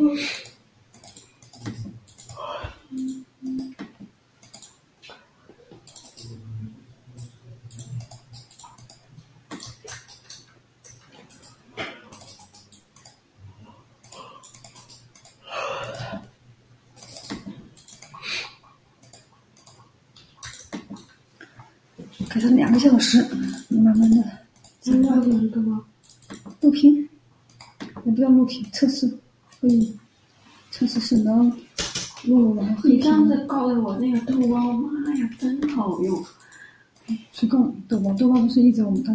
给它2个小时，你慢慢的。录屏，也不要录屏，测试可以，测试是能录完黑屏。 你上次告诉我那个豆包，妈呀，真好用！ 是豆包不是一直我们